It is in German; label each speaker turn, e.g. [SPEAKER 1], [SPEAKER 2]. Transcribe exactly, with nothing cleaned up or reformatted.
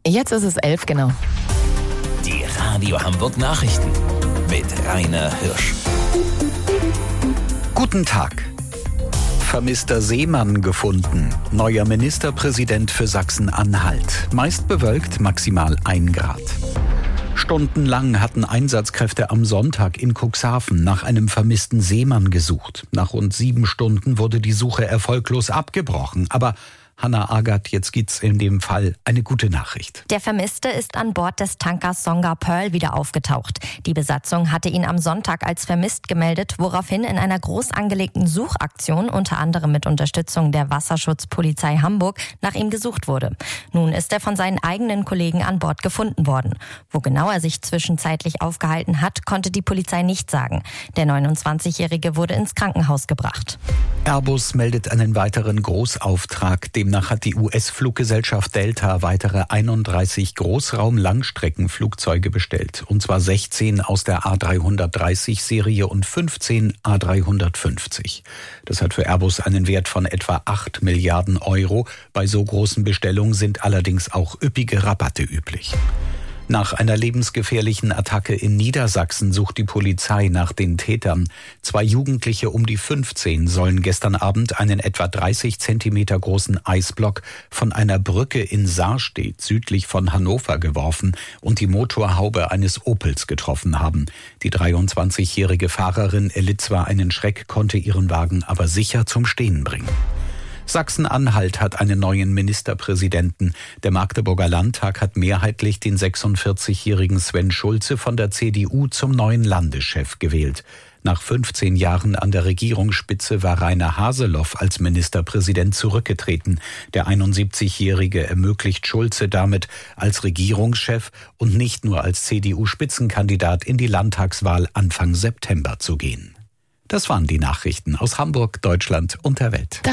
[SPEAKER 1] Jetzt ist es elf, genau.
[SPEAKER 2] Die Radio Hamburg Nachrichten mit Rainer Hirsch.
[SPEAKER 3] Guten Tag. Vermisster Seemann gefunden. Neuer Ministerpräsident für Sachsen-Anhalt. Meist bewölkt, maximal ein Grad. Stundenlang hatten Einsatzkräfte am Sonntag in Cuxhaven nach einem vermissten Seemann gesucht. Nach rund sieben Stunden wurde die Suche erfolglos abgebrochen. Aber Hanna Agath, jetzt gibt's in dem Fall eine gute Nachricht.
[SPEAKER 4] Der Vermisste ist an Bord des Tankers Songa Pearl wieder aufgetaucht. Die Besatzung hatte ihn am Sonntag als vermisst gemeldet, woraufhin in einer groß angelegten Suchaktion, unter anderem mit Unterstützung der Wasserschutzpolizei Hamburg, nach ihm gesucht wurde. Nun ist er von seinen eigenen Kollegen an Bord gefunden worden. Wo genau er sich zwischenzeitlich aufgehalten hat, konnte die Polizei nicht sagen. Der neunundzwanzigjährige wurde ins Krankenhaus gebracht.
[SPEAKER 3] Airbus meldet einen weiteren Großauftrag. Demnach hat die U S-Fluggesellschaft Delta weitere einunddreißig Großraum-Langstreckenflugzeuge bestellt. Und zwar sechzehn aus der A dreihundertdreißig-Serie und fünfzehn A dreihundertfünfzig. Das hat für Airbus einen Wert von etwa acht Milliarden Euro. Bei so großen Bestellungen sind allerdings auch üppige Rabatte üblich. Nach einer lebensgefährlichen Attacke in Niedersachsen sucht die Polizei nach den Tätern. Zwei Jugendliche um die fünfzehn sollen gestern Abend einen etwa dreißig Zentimeter großen Eisblock von einer Brücke in Sarstedt südlich von Hannover geworfen und die Motorhaube eines Opels getroffen haben. Die dreiundzwanzigjährige Fahrerin erlitt zwar einen Schreck, konnte ihren Wagen aber sicher zum Stehen bringen. Sachsen-Anhalt hat einen neuen Ministerpräsidenten. Der Magdeburger Landtag hat mehrheitlich den sechsundvierzigjährigen Sven Schulze von der C D U zum neuen Landeschef gewählt. Nach fünfzehn Jahren an der Regierungsspitze war Rainer Haseloff als Ministerpräsident zurückgetreten. Der einundsiebzigjährige ermöglicht Schulze damit, als Regierungschef und nicht nur als C D U-Spitzenkandidat in die Landtagswahl Anfang September zu gehen. Das waren die Nachrichten aus Hamburg, Deutschland und der Welt.